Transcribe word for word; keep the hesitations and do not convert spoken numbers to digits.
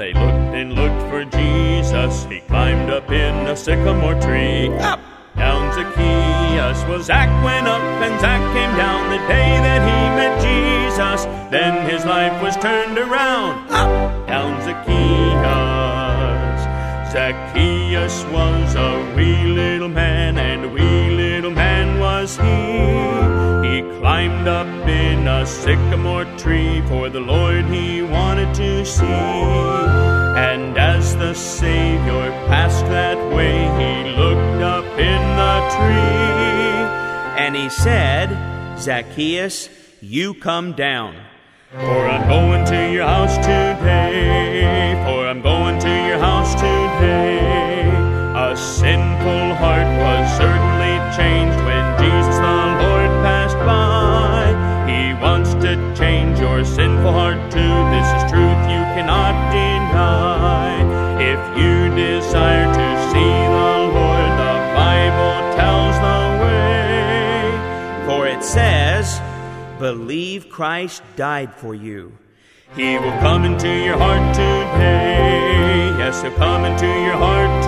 they looked and looked for Jesus. He climbed up in a sycamore tree. Up, down Zacchaeus. Well, Zac went up and Zac came down the day that he met Jesus. Then his life was turned around. Up, down Zacchaeus. Zacchaeus was a wee little man, and a wee little man was he. He climbed up in a sycamore tree, for the Lord he wanted to see. And as the Savior passed that way, he looked up in the tree, and he said, Zacchaeus, you come down, for I'm going to your house today, for I'm going to your house today. A sinful heart was certainly changed when Jesus the Lord passed by. He wants to change your sinful heart too. This is truth you cannot deny. If you desire to see the Lord, the Bible tells the way. For it says, believe Christ died for you. He will come into your heart today. Yes, he'll come into your heart today.